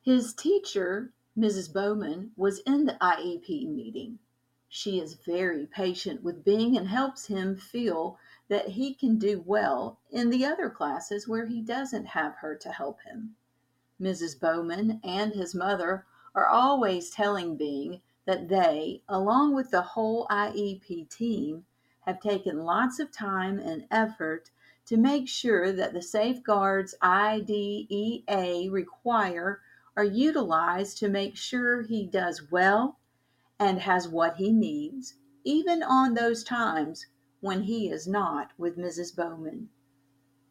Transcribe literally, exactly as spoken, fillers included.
His teacher, Missus Bowman, was in the I E P meeting. She is very patient with Bing and helps him feel that he can do well in the other classes where he doesn't have her to help him. Missus Bowman and his mother are always telling Bing that they, along with the whole I E P team, have taken lots of time and effort to make sure that the safeguards I D E A require are utilized to make sure he does well and has what he needs, even on those times when he is not with Missus Bowman.